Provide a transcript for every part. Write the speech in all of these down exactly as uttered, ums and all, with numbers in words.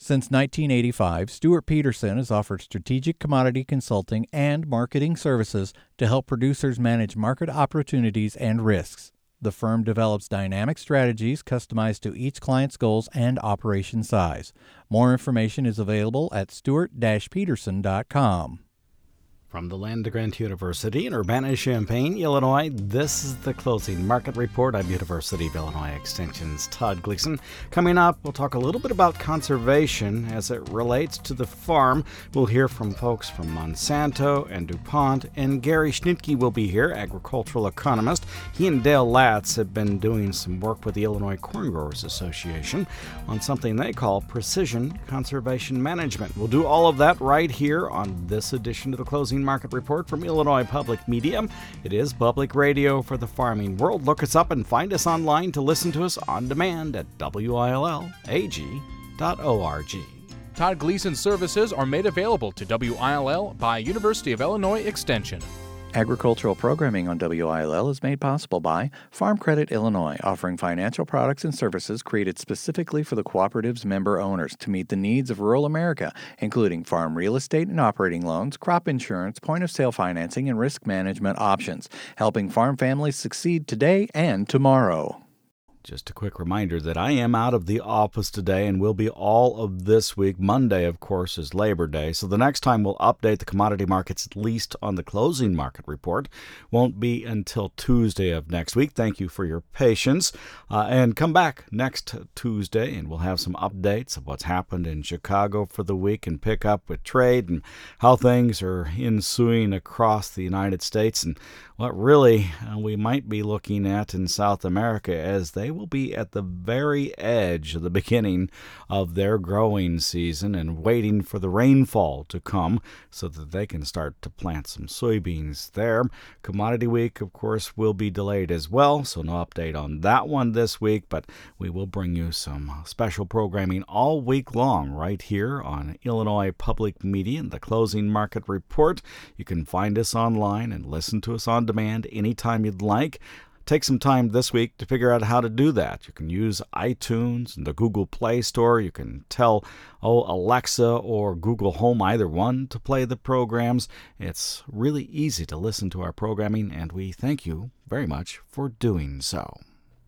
Since nineteen eighty-five, Stuart Peterson has offered strategic commodity consulting and marketing services to help producers manage market opportunities and risks. The firm develops dynamic strategies customized to each client's goals and operation size. More information is available at stuart peterson dot com. From the land-grant University in Urbana-Champaign, Illinois, this is the Closing Market Report. I'm University of Illinois Extension's Todd Gleason. Coming up, we'll talk a little bit about conservation as it relates to the farm. We'll hear from folks from Monsanto and DuPont, and Gary Schnitke will be here, agricultural economist. He and Dale Latz have been doing some work with the Illinois Corn Growers Association on something they call precision conservation management. We'll do all of that right here on this edition of the Closing Market Report from Illinois Public Media. It is public radio for the farming world. Look us up and find us online to listen to us on demand at W I L L A G dot org. Todd Gleason services are made available to W I L L by University of Illinois Extension. Agricultural programming on W I L L is made possible by Farm Credit Illinois, offering financial products and services created specifically for the cooperative's member owners to meet the needs of rural America, including farm real estate and operating loans, crop insurance, point-of-sale financing, and risk management options, helping farm families succeed today and tomorrow. Just a quick reminder that I am out of the office today and will be all of this week. Monday, of course, is Labor Day, so the next time we'll update the commodity markets, at least on the Closing Market Report, won't be until Tuesday of next week. Thank you for your patience. Uh, and come back next Tuesday, and we'll have some updates of what's happened in Chicago for the week and pick up with trade and how things are ensuing across the United States and what really uh, we might be looking at in South America, as they will be at the very edge of the beginning of their growing season and waiting for the rainfall to come so that they can start to plant some soybeans there. Commodity Week, of course, will be delayed as well, so no update on that one this week, but we will bring you some special programming all week long right here on Illinois Public Media and the Closing Market Report. You can find us online and listen to us on demand anytime you'd like. Take some time this week to figure out how to do that. You can use iTunes and the Google Play Store. You can tell, oh, Alexa or Google Home, either one, to play the programs. It's really easy to listen to our programming, and we thank you very much for doing so.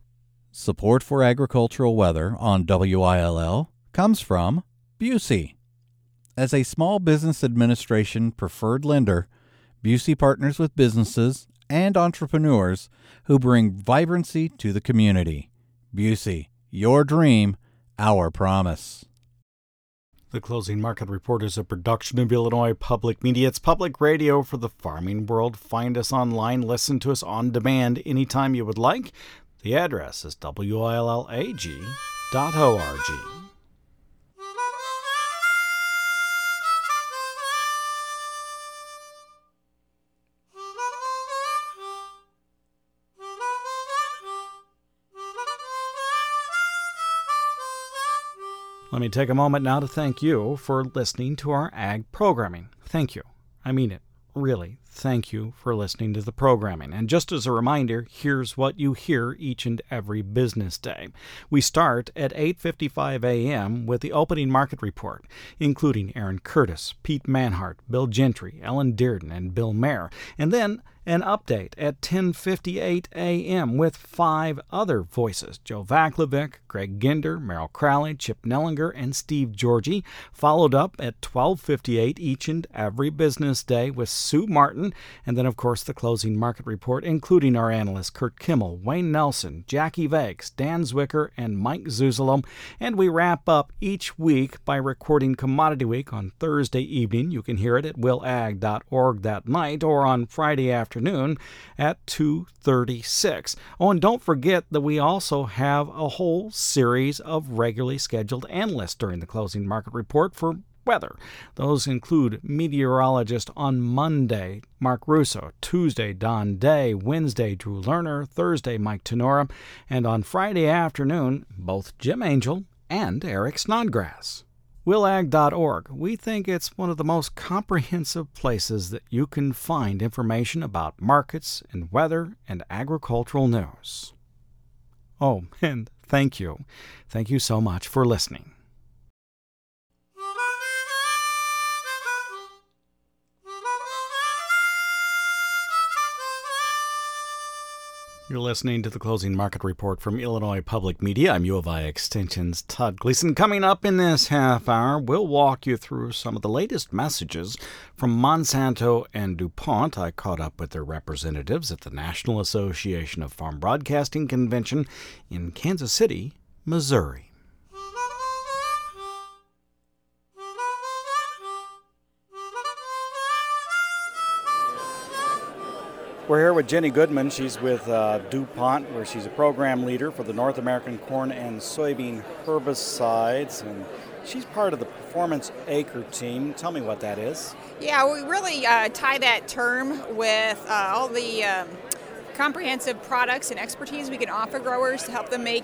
Support for agricultural weather on W I L L comes from Busey. As a small business administration preferred lender, Busey partners with businesses and entrepreneurs who bring vibrancy to the community. Busey, your dream, our promise. The Closing Market Report is a production of Illinois Public Media. It's public radio for the farming world. Find us online, listen to us on demand anytime you would like. The address is W I L L A G dot org. Let me take a moment now to thank you for listening to our ag programming. Thank you. I mean it. Really, thank you for listening to the programming. And just as a reminder, here's what you hear each and every business day. We start at eight fifty-five a.m. with the Opening Market Report, including Aaron Curtis, Pete Manhart, Bill Gentry, Ellen Dearden, and Bill Mayer. And then an update at ten fifty-eight a.m. with five other voices: Joe Vaklovic, Greg Ginder, Merrill Crowley, Chip Nellinger, and Steve Georgie, followed up at twelve fifty-eight each and every business day with Sue Martin, and then, of course, the Closing Market Report, including our analysts Kurt Kimmel, Wayne Nelson, Jackie Vakes, Dan Zwicker, and Mike Zuzolo. And we wrap up each week by recording Commodity Week on Thursday evening. You can hear it at will ag dot org that night, or on Friday afternoon afternoon at two thirty-six. Oh, and don't forget that we also have a whole series of regularly scheduled analysts during the Closing Market Report for weather. Those include meteorologist on Monday, Mark Russo; Tuesday, Don Day; Wednesday, Drew Lerner; Thursday, Mike Tenora; and on Friday afternoon, both Jim Angel and Eric Snodgrass. will ag dot org. We think it's one of the most comprehensive places that you can find information about markets and weather and agricultural news. Oh, and thank you. Thank you so much for listening. You're listening to the Closing Market Report from Illinois Public Media. I'm U of I Extension's Todd Gleason. Coming up in this half hour, we'll walk you through some of the latest messages from Monsanto and DuPont. I caught up with their representatives at the National Association of Farm Broadcasting Convention in Kansas City, Missouri. We're here with Jenny Goodman. She's with uh, DuPont, where she's a program leader for the North American corn and soybean herbicides, and she's part of the Performance Acre team. Tell me what that is. Yeah, we really uh, tie that term with uh, all the um, comprehensive products and expertise we can offer growers to help them make,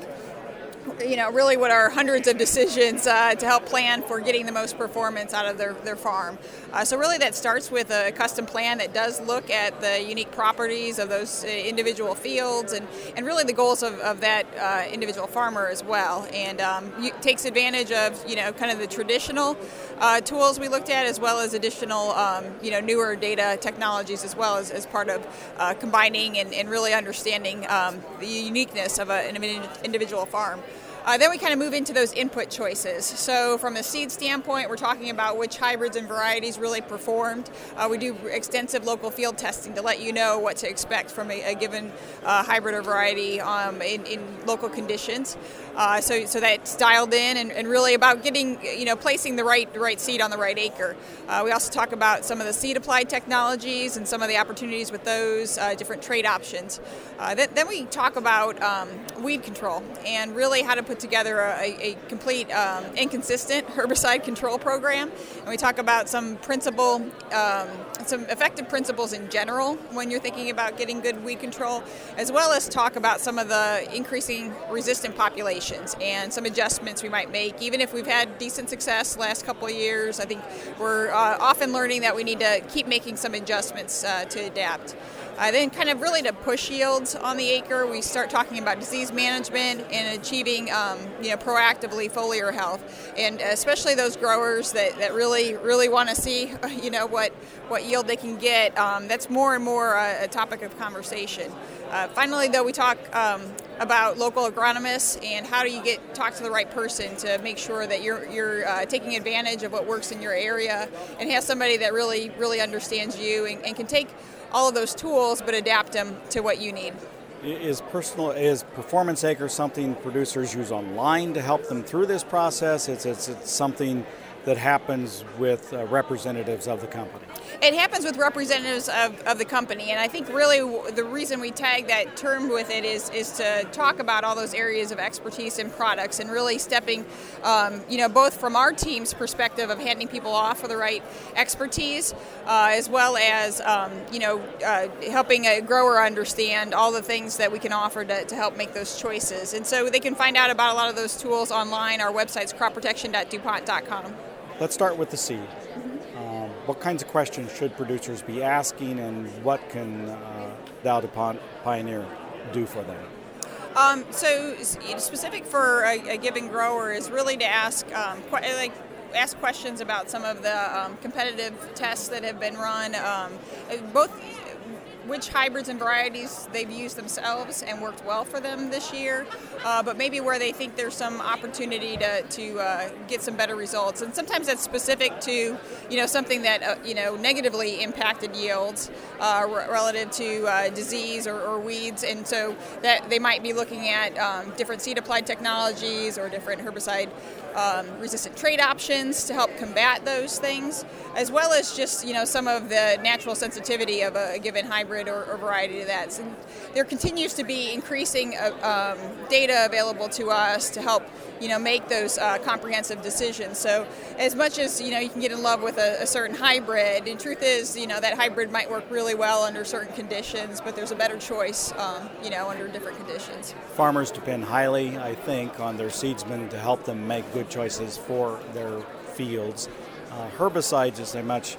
you know, really what are hundreds of decisions uh, to help plan for getting the most performance out of their, their farm. Uh, so really that starts with a custom plan that does look at the unique properties of those uh, individual fields and, and really the goals of, of that uh, individual farmer as well. And um, takes advantage of, you know, kind of the traditional uh, tools we looked at as well as additional, um, you know, newer data technologies as well as, as part of uh, combining and, and really understanding um, the uniqueness of a, an individual farm. Uh, then we kind of move into those input choices. So from a seed standpoint, we're talking about which hybrids and varieties really performed. Uh, we do extensive local field testing to let you know what to expect from a, a given uh, hybrid or variety um, in, in local conditions. Uh, so, so that's dialed in and, and really about getting, you know, placing the right the right seed on the right acre. Uh, we also talk about some of the seed applied technologies and some of the opportunities with those, uh, different trade options. Uh, then, then we talk about um, weed control and really how to put together a, a complete um, and consistent herbicide control program. And we talk about some principle, um, some effective principles in general when you're thinking about getting good weed control, as well as talk about some of the increasing resistant populations and some adjustments we might make. Even if we've had decent success the last couple of years, I think we're uh, often learning that we need to keep making some adjustments uh, to adapt. Uh, then kind of really to push yields on the acre, we start talking about disease management and achieving um, you know, proactively foliar health. And especially those growers that, that really really want to see you know what, what yield they can get, um, that's more and more a, a topic of conversation. Uh, finally, though, we talk um, about local agronomists and how do you get talk to the right person to make sure that you're you're uh, taking advantage of what works in your area and have somebody that really really understands you and, and can take all of those tools but adapt them to what you need. Is personal is Performance Acre something producers use online to help them through this process? It's it's, it's something that happens with uh, representatives of the company? It happens with representatives of, of the company, and I think really the reason we tag that term with it is is to talk about all those areas of expertise and products and really stepping, um, you know, both from our team's perspective of handing people off for the right expertise, uh, as well as, um, you know, uh, helping a grower understand all the things that we can offer to, to help make those choices. And so they can find out about a lot of those tools online. Our website's crop protection dot dupont dot com. Let's start with the seed. Mm-hmm. Um, what kinds of questions should producers be asking, and what can uh, Dow DuPont Pioneer do for them? Um, so specific for a, a given grower is really to ask um, qu- like ask questions about some of the um, competitive tests that have been run, um, both which hybrids and varieties they've used themselves and worked well for them this year, uh, but maybe where they think there's some opportunity to, to uh, get some better results. And sometimes that's specific to, you know, something that, uh, you know, negatively impacted yields uh, r- relative to uh, disease or, or weeds. And so that they might be looking at um, different seed applied technologies or different herbicide Um, resistant trait options to help combat those things, as well as just, you know, some of the natural sensitivity of a, a given hybrid or, or variety to that. So there continues to be increasing uh, um, data available to us to help, you know, make those uh, comprehensive decisions. So as much as, you know, you can get in love with a, a certain hybrid, the truth is, you know, that hybrid might work really well under certain conditions, but there's a better choice, um, you know, under different conditions. Farmers depend highly, I think, on their seedsmen to help them make good choices for their fields. Uh, herbicides is a much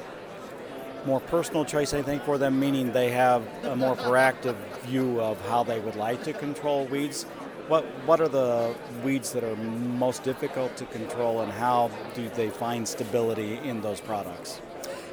more personal choice, I think, for them, meaning they have a more proactive view of how they would like to control weeds. What what are the weeds that are most difficult to control, and how do they find stability in those products?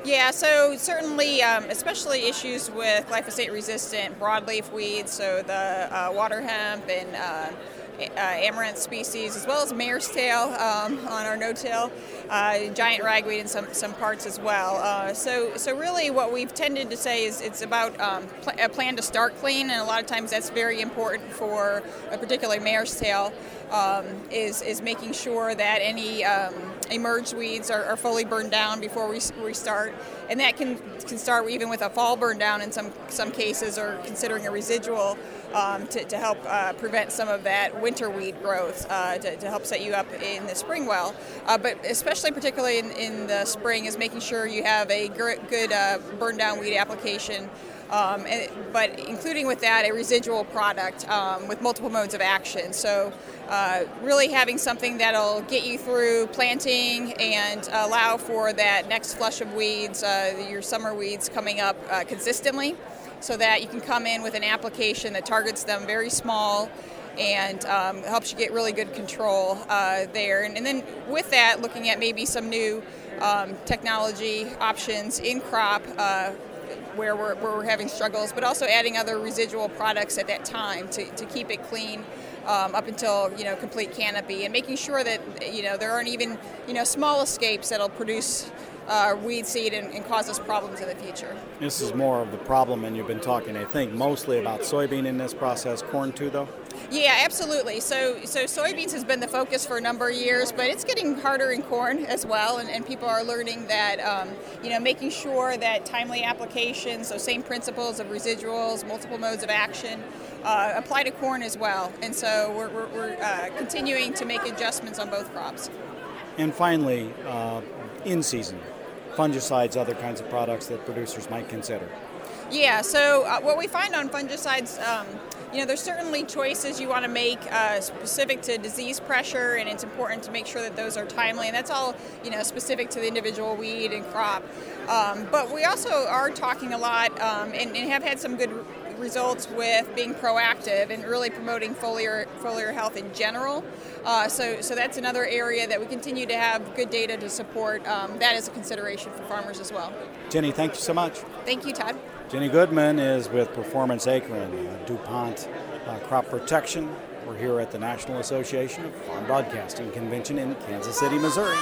Yeah, so certainly, um, especially issues with glyphosate-resistant broadleaf weeds, so the uh, water hemp and uh, uh, amaranth species, as well as mare's tail um, on our no-till, uh, giant ragweed in some, some parts as well. Uh, so, so really, what we've tended to say is it's about um, pl- a plan to start clean, and a lot of times that's very important for a particular mare's tail. Um, is is making sure that any um, emerged weeds are, are fully burned down before we, we start, and that can can start even with a fall burn down in some some cases, or considering a residual um, to, to help uh, prevent some of that winter weed growth uh, to, to help set you up in the spring well. Uh, but especially particularly in, in the spring is making sure you have a gr- good uh, burn down weed application. Um, and, but including with that a residual product um, with multiple modes of action. So uh, really having something that'll get you through planting and allow for that next flush of weeds, uh, your summer weeds coming up uh, consistently, so that you can come in with an application that targets them very small and um, helps you get really good control uh, there. And, and then with that, looking at maybe some new um, technology options in crop, uh, where we're, where we're having struggles, but also adding other residual products at that time to, to keep it clean um, up until, you know, complete canopy, and making sure that, you know, there aren't even, you know, small escapes that'll produce uh, weed seed and, and cause us problems in the future. This is more of the problem, and you've been talking, I think, mostly about soybean in this process. Corn too, though? Yeah, absolutely. So so soybeans has been the focus for a number of years, but it's getting harder in corn as well, and, and people are learning that, um, you know, making sure that timely applications, so same principles of residuals, multiple modes of action, uh, apply to corn as well. And so we're, we're, we're uh, continuing to make adjustments on both crops. And finally, uh, in season, fungicides, other kinds of products that producers might consider. Yeah, so uh, what we find on fungicides, um, you know, there's certainly choices you want to make uh, specific to disease pressure, and it's important to make sure that those are timely, and that's all, you know, specific to the individual weed and crop. Um, but we also are talking a lot um, and, and have had some good results with being proactive and really promoting foliar foliar health in general. Uh, so, so that's another area that we continue to have good data to support. Um, that as a consideration for farmers as well. Jenny, thank you so much. Thank you, Todd. Jenny Goodman is with Performance Acron, uh, DuPont uh, Crop Protection. We're here at the National Association of Farm Broadcasting Convention in Kansas City, Missouri.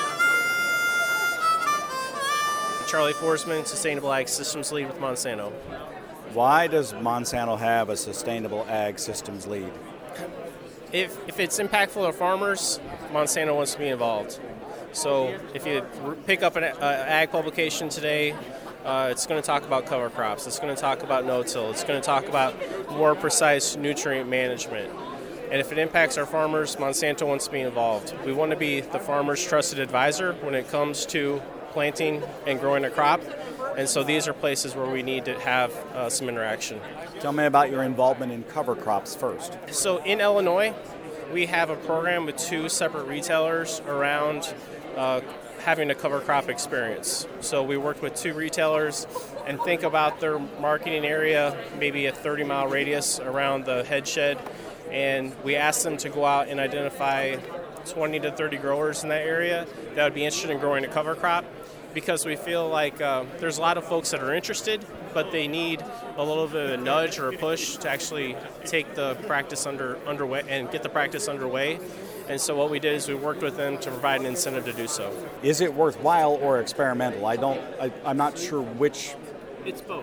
Charlie Forsman, Sustainable Ag Systems Lead with Monsanto. Why does Monsanto have a Sustainable Ag Systems Lead? If, if it's impactful to farmers, Monsanto wants to be involved. So if you pick up an uh, ag publication today, uh, it's going to talk about cover crops. It's going to talk about no-till. It's going to talk about more precise nutrient management. And if it impacts our farmers, Monsanto wants to be involved. We want to be the farmer's trusted advisor when it comes to planting and growing a crop. And so these are places where we need to have uh, some interaction. Tell me about your involvement in cover crops first. So in Illinois, we have a program with two separate retailers around uh, having a cover crop experience. So we worked with two retailers and think about their marketing area, maybe a thirty mile radius around the head shed. And we asked them to go out and identify twenty to thirty growers in that area that would be interested in growing a cover crop, because we feel like uh, there's a lot of folks that are interested, but they need a little bit of a nudge or a push to actually take the practice under underway and get the practice underway. And so what we did is we worked with them to provide an incentive to do so. Is it worthwhile or experimental? I don't. I, I'm not sure which. It's both.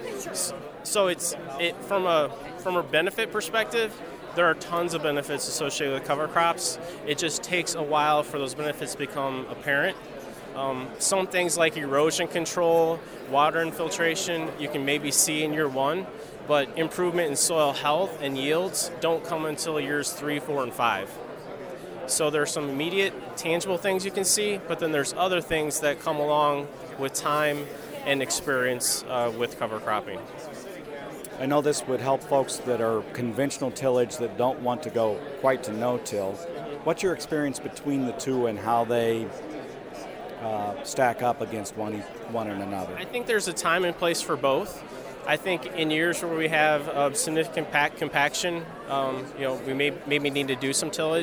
So it's it from a from a benefit perspective. There are tons of benefits associated with cover crops. It just takes a while for those benefits to become apparent. Um, some things like erosion control, water infiltration, you can maybe see in year one, but improvement in soil health and yields don't come until years three, four, and five. So there's some immediate, tangible things you can see, but then there's other things that come along with time and experience uh, with cover cropping. I know this would help folks that are conventional tillage that don't want to go quite to no-till. What's your experience between the two and how they uh, stack up against one, one and another? I think there's a time and place for both. I think in years where we have uh, significant pack compaction, um, you know, we may maybe need to do some tillage.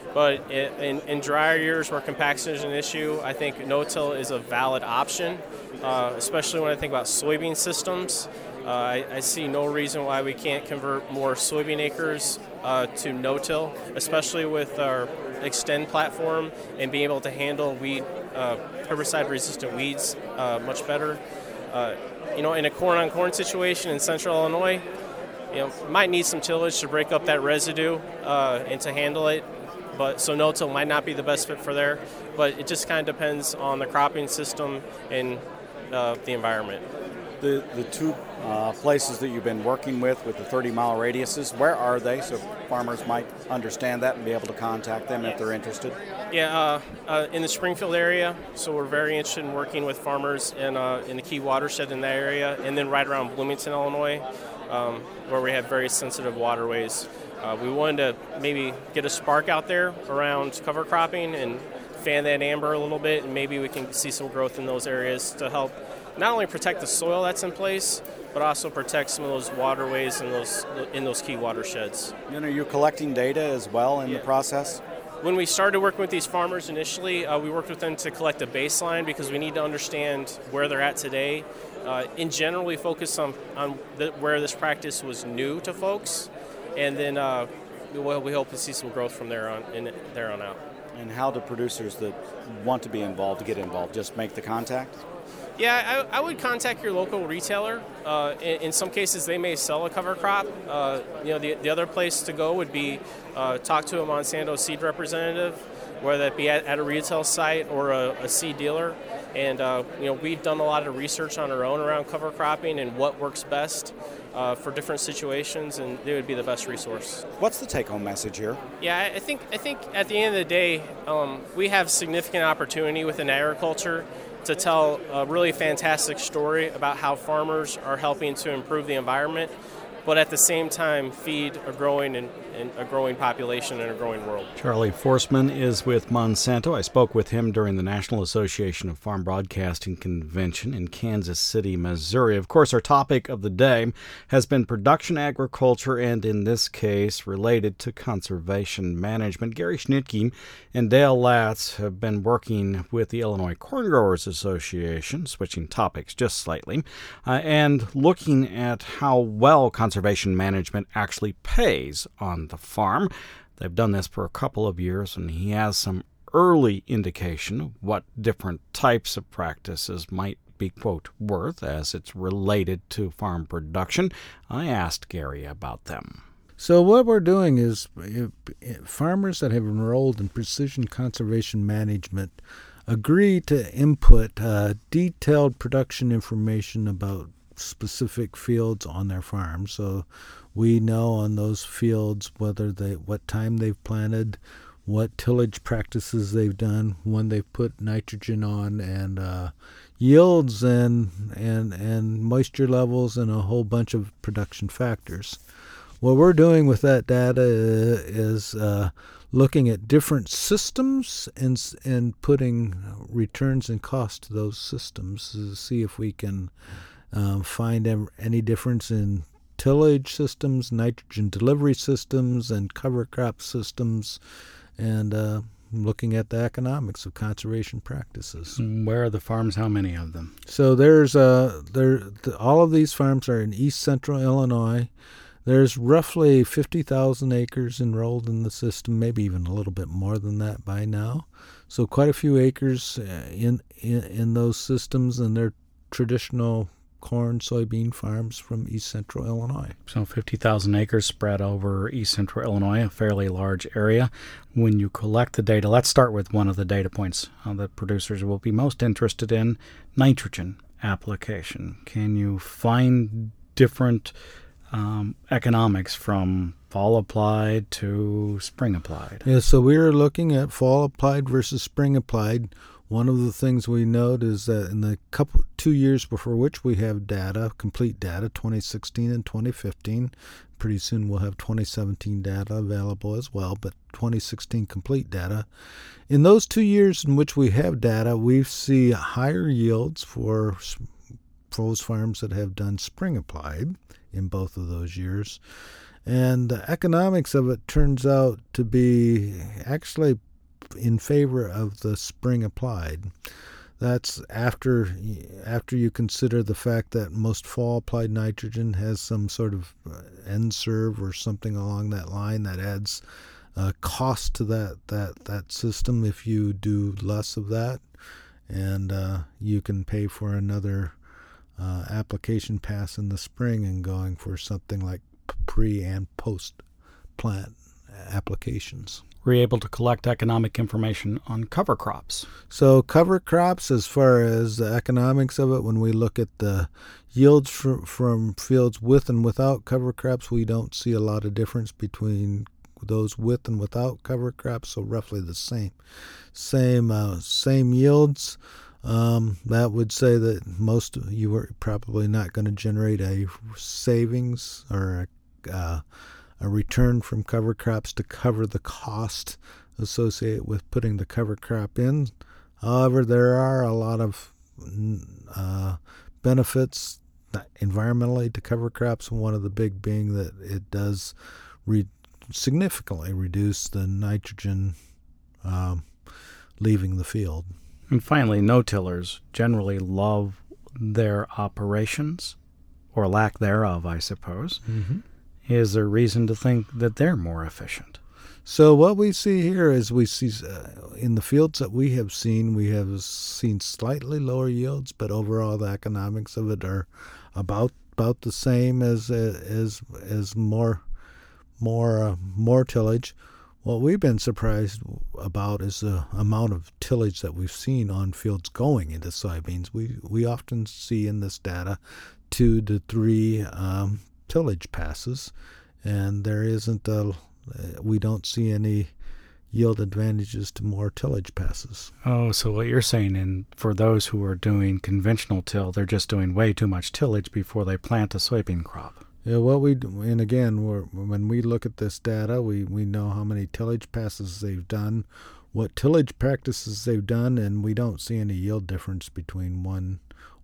But in, in drier years where compaction is an issue, I think no-till is a valid option, uh, especially when I think about soybean systems. Uh, I, I see no reason why we can't convert more soybean acres uh, to no-till, especially with our Extend platform and being able to handle weed, uh, herbicide-resistant weeds uh, much better. Uh, you know, in a corn-on-corn situation in central Illinois, you know, might need some tillage to break up that residue uh, and to handle it. But so no-till might not be the best fit for there. But it just kind of depends on the cropping system and uh, the environment. The the two uh, places that you've been working with, with the thirty-mile radiuses, where are they so farmers might understand that and be able to contact them if they're interested? Yeah, uh, uh, in the Springfield area, so we're very interested in working with farmers in, uh, in the key watershed in that area, and then right around Bloomington, Illinois, um, where we have very sensitive waterways. Uh, we wanted to maybe get a spark out there around cover cropping and fan that amber a little bit, and maybe we can see some growth in those areas to help not only protect the soil that's in place, but also protect some of those waterways in those in those key watersheds. And are you collecting data as well in yeah. the process? When we started working with these farmers initially, uh, we worked with them to collect a baseline because we need to understand where they're at today. Uh, in general, we focus on, on the, where this practice was new to folks, and then uh, we, we hope to see some growth from there on, in, there on out. And how do producers that want to be involved to get involved? Just make the contact? Yeah, I, I would contact your local retailer. Uh, in, in some cases, they may sell a cover crop. Uh, you know, the, the other place to go would be uh, talk to a Monsanto seed representative, whether that be at, at a retail site or a, a seed dealer. And uh, you know, we've done a lot of research on our own around cover cropping and what works best uh, for different situations, and they would be the best resource. What's the take-home message here? Yeah, I think I think at the end of the day, um, we have significant opportunity within agriculture to tell a really fantastic story about how farmers are helping to improve the environment, but at the same time feed a growing and, and a growing population in a growing world. Charlie Forsman is with Monsanto. I spoke with him during the National Association of Farm Broadcasting Convention in Kansas City, Missouri. Of course, our topic of the day has been production agriculture, and in this case, related to conservation management. Gary Schnitke and Dale Latz have been working with the Illinois Corn Growers Association, switching topics just slightly, uh, and looking at how well conservation management actually pays on the farm. They've done this for a couple of years, and he has some early indication of what different types of practices might be, quote, worth as it's related to farm production. I asked Gary about them. So what we're doing is farmers that have enrolled in precision conservation management agree to input uh, detailed production information about specific fields on their farm. So we know on those fields whether they, what time they've planted, what tillage practices they've done, when they've put nitrogen on, and uh, yields and and and moisture levels, and a whole bunch of production factors. What we're doing with that data is uh, looking at different systems and and putting returns and costs to those systems to see if we can uh, find any difference in tillage systems, nitrogen delivery systems, and cover crop systems, and uh, looking at the economics of conservation practices. Where are the farms? How many of them? So there's uh, there the, all of these farms are in east central Illinois. There's roughly fifty thousand acres enrolled in the system, maybe even a little bit more than that by now. So quite a few acres in in, in those systems, and they're traditional corn, soybean farms from east central Illinois. So fifty thousand acres spread over east central Illinois, a fairly large area. When you collect the data, let's start with one of the data points uh, that producers will be most interested in, nitrogen application. Can you find different um, economics from fall applied to spring applied? Yeah, so we are looking at fall applied versus spring applied. One of the things we note is that in the couple two years before which we have data, complete data, twenty sixteen and twenty fifteen, pretty soon we'll have twenty seventeen data available as well, but twenty sixteen complete data. In those two years in which we have data, we see higher yields for, for those farms that have done spring applied in both of those years. And the economics of it turns out to be actually in favor of the spring applied. That's after after you consider the fact that most fall applied nitrogen has some sort of N SERV or something along that line that adds uh, cost to that, that, that system if you do less of that. And uh, you can pay for another uh, application pass in the spring and going for something like pre and post plant applications. We're able to collect economic information on cover crops. So cover crops, as far as the economics of it, when we look at the yields from, from fields with and without cover crops, we don't see a lot of difference between those with and without cover crops, so roughly the same. Same uh, same yields. Um, that would say that most of you are probably not going to generate a savings or a, uh, a return from cover crops to cover the cost associated with putting the cover crop in. However, there are a lot of uh, benefits environmentally to cover crops, one of the big being that it does re- significantly reduce the nitrogen um, leaving the field. And finally, no-tillers generally love their operations, or lack thereof, I suppose. Mm-hmm. Is there reason to think that they're more efficient? So what we see here is we see uh, in the fields that we have seen, we have seen slightly lower yields, but overall the economics of it are about about the same as uh, as as more more uh, more tillage. What we've been surprised about is the amount of tillage that we've seen on fields going into soybeans. We we often see in this data two to three um, tillage passes, and there isn't a we don't see any yield advantages to more tillage passes. Oh, so what you're saying, and for those who are doing conventional till, they're just doing way too much tillage before they plant a soybean crop. Yeah, what we do, and again, we're, when we look at this data, we, we know how many tillage passes they've done, what tillage practices they've done, and we don't see any yield difference between one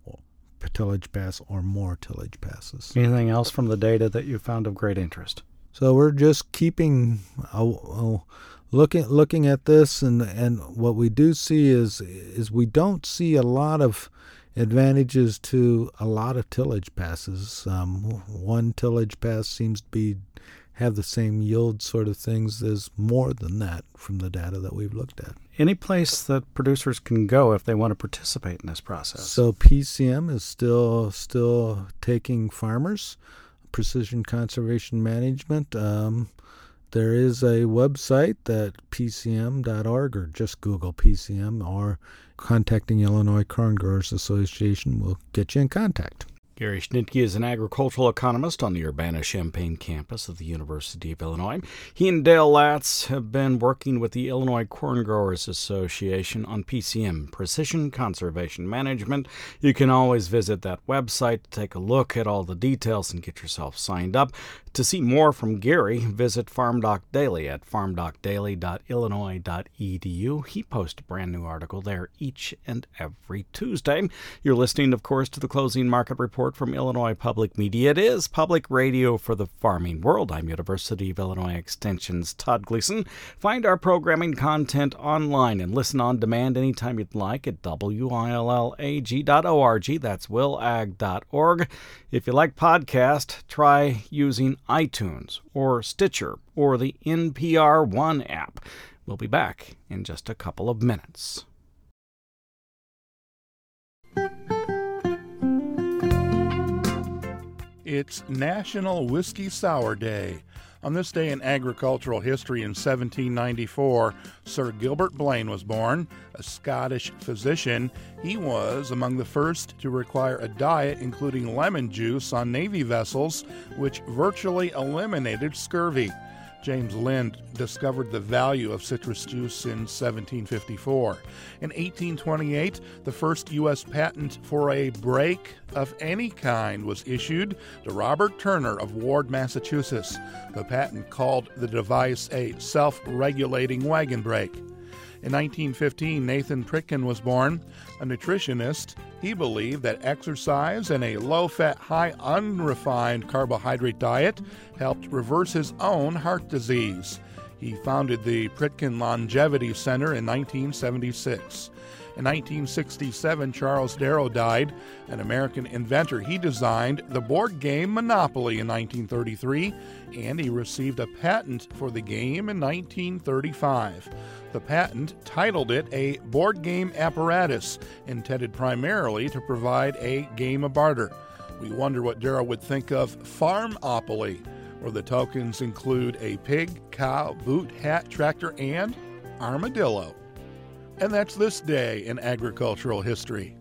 tillage pass or more tillage passes. Anything else from the data that you found of great interest? So we're just keeping uh, uh, looking looking at this, and and what we do see is is we don't see a lot of advantages to a lot of tillage passes. Um, one tillage pass seems to be have the same yield sort of things. There's more than that from the data that we've looked at. Any place that producers can go if they want to participate in this process? So P C M is still still taking farmers. Precision Conservation Management. Um, there is a website that P C M dot org, or just Google P C M, or contacting Illinois Corn Growers Association will get you in contact. Gary Schnitke is an agricultural economist on the Urbana-Champaign campus of the University of Illinois. He and Dale Latz have been working with the Illinois Corn Growers Association on P C M, Precision Conservation Management. You can always visit that website to take a look at all the details and get yourself signed up. To see more from Gary, visit FarmDoc Daily at farm doc daily dot illinois dot e d u. He posts a brand new article there each and every Tuesday. You're listening, of course, to the Closing Market Report from Illinois Public Media. It is public radio for the farming world. I'm University of Illinois Extension's Todd Gleason. Find our programming content online and listen on demand anytime you'd like at W I L L A G dot org. That's will ag dot org. If you like podcast, try using iTunes or Stitcher or the N P R One app. We'll be back in just a couple of minutes. It's National Whiskey Sour Day. On this day in agricultural history in seventeen ninety-four, Sir Gilbert Blaine was born, a Scottish physician. He was among the first to require a diet including lemon juice on Navy vessels, which virtually eliminated scurvy. James Lind discovered the value of citrus juice in seventeen fifty-four. In eighteen twenty-eight, the first U S patent for a brake of any kind was issued to Robert Turner of Ward, Massachusetts. The patent called the device a self-regulating wagon brake. In nineteen fifteen, Nathan Pritkin was born. A nutritionist, he believed that exercise and a low-fat, high unrefined carbohydrate diet helped reverse his own heart disease. He founded the Pritkin Longevity Center in nineteen seventy-six. In nineteen sixty-seven, Charles Darrow died, an American inventor. He designed the board game Monopoly in nineteen thirty-three, and he received a patent for the game in nineteen thirty-five. The patent titled it a board game apparatus, intended primarily to provide a game of barter. We wonder what Darrow would think of Farmopoly, where the tokens include a pig, cow, boot, hat, tractor, and armadillo. And that's this day in agricultural history.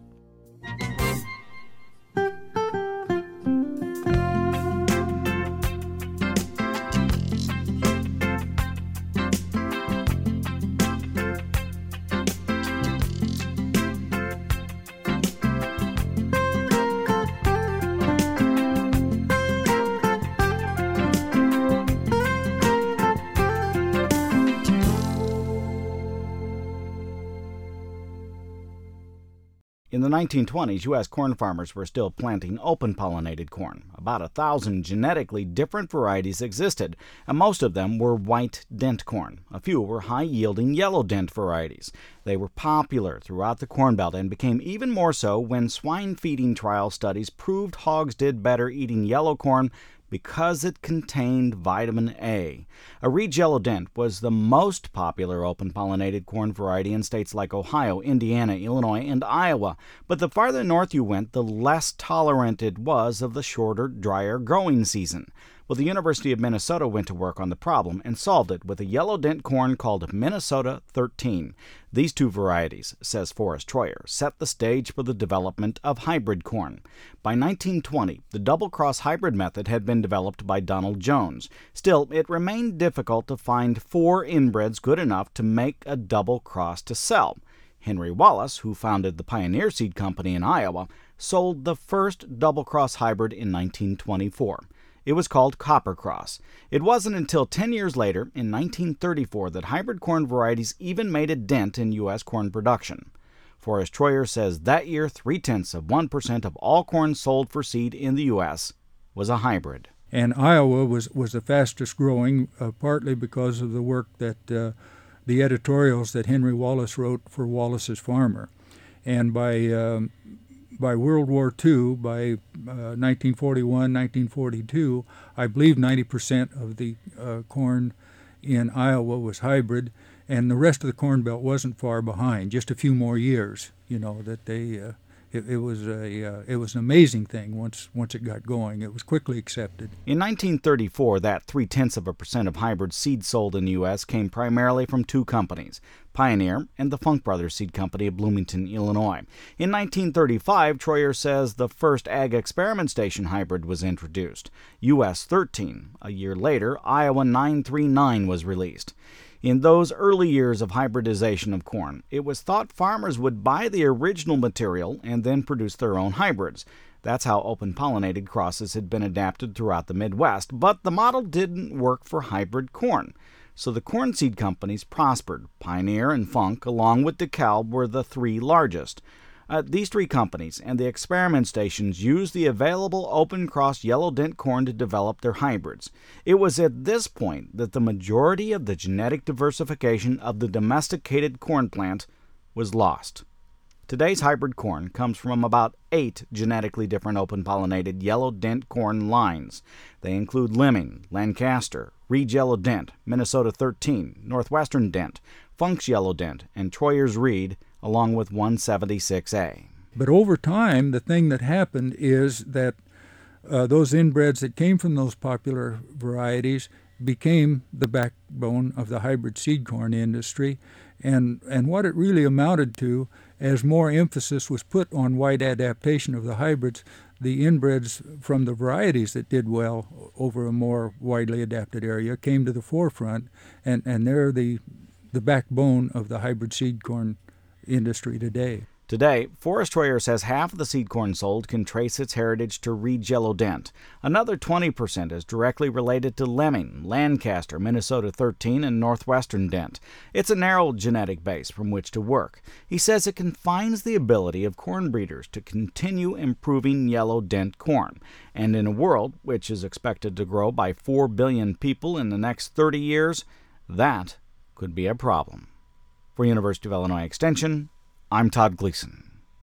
In the nineteen twenties, U S corn farmers were still planting open-pollinated corn. About a thousand genetically different varieties existed, and most of them were white dent corn. A few were high-yielding yellow dent varieties. They were popular throughout the Corn Belt and became even more so when swine feeding trial studies proved hogs did better eating yellow corn because it contained vitamin A. A Reed's Yellow Dent was the most popular open-pollinated corn variety in states like Ohio, Indiana, Illinois, and Iowa. But the farther north you went, the less tolerant it was of the shorter, drier growing season. Well, the University of Minnesota went to work on the problem and solved it with a yellow dent corn called Minnesota thirteen. These two varieties, says Forrest Troyer, set the stage for the development of hybrid corn. By nineteen twenty, the double-cross hybrid method had been developed by Donald Jones. Still, it remained difficult to find four inbreds good enough to make a double cross to sell. Henry Wallace, who founded the Pioneer Seed Company in Iowa, sold the first double-cross hybrid in nineteen twenty-four. It was called Copper Cross. It wasn't until ten years later, in nineteen thirty-four, that hybrid corn varieties even made a dent in U S corn production. Forrest Troyer says that year, three-tenths of one percent of all corn sold for seed in the U S was a hybrid. And Iowa was, was the fastest growing, uh, partly because of the work that uh, the editorials that Henry Wallace wrote for Wallace's Farmer. And by um, by World War Two, by uh, nineteen forty-one, nineteen forty-two, I believe ninety percent of the uh, corn in Iowa was hybrid, and the rest of the Corn Belt wasn't far behind. Just a few more years, you know, that they uh, it, it was a uh, it was an amazing thing once once it got going. It was quickly accepted. In nineteen thirty-four, that three-tenths of a percent of hybrid seed sold in the U S came primarily from two companies, Pioneer and the Funk Brothers Seed Company of Bloomington, Illinois. In nineteen thirty-five, Troyer says the first Ag Experiment Station hybrid was introduced, U S thirteen. A year later, Iowa nine three nine was released. In those early years of hybridization of corn, it was thought farmers would buy the original material and then produce their own hybrids. That's how open-pollinated crosses had been adapted throughout the Midwest, but the model didn't work for hybrid corn. So the corn seed companies prospered. Pioneer and Funk, along with DeKalb, were the three largest. Uh, these three companies and the experiment stations used the available open-cross yellow dent corn to develop their hybrids. It was at this point that the majority of the genetic diversification of the domesticated corn plant was lost. Today's hybrid corn comes from about eight genetically different open-pollinated yellow dent corn lines. They include Lemming, Lancaster, Reed's Yellow Dent, Minnesota thirteen, Northwestern Dent, Funk's Yellow Dent, and Troyer's Reed, along with one seventy-six A. But over time, the thing that happened is that uh, those inbreds that came from those popular varieties became the backbone of the hybrid seed corn industry. And, and what it really amounted to, as more emphasis was put on wide adaptation of the hybrids, the inbreds from the varieties that did well over a more widely adapted area came to the forefront, and, and they're the, the backbone of the hybrid seed corn industry today. Today, Forest Royer says half of the seed corn sold can trace its heritage to Reed's Yellow Dent. Another twenty percent is directly related to Lemming, Lancaster, Minnesota thirteen, and Northwestern Dent. It's a narrow genetic base from which to work. He says it confines the ability of corn breeders to continue improving yellow dent corn. And in a world which is expected to grow by four billion people in the next thirty years, that could be a problem. For University of Illinois Extension, I'm Todd Gleason.